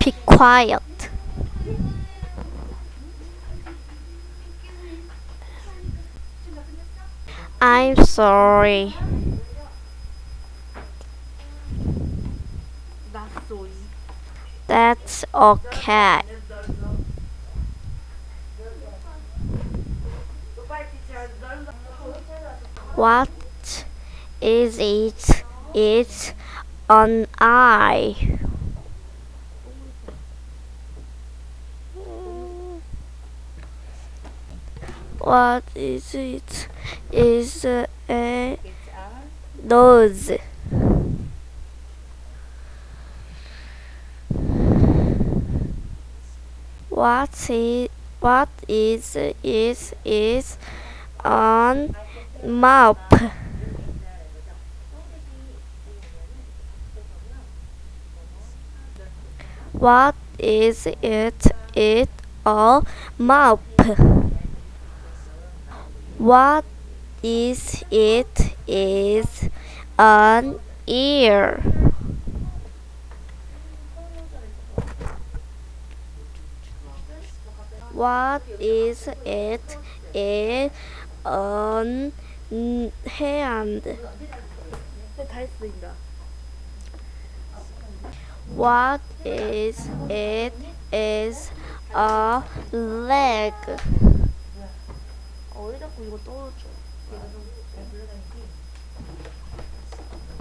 Be quiet. I'm sorry. That's okay. What is it? It's an eye. What is it? Is a nose. What is is on map. What is it? It a map. What is it? Is an ear. What is it? Is an hand. What is it? Is a leg.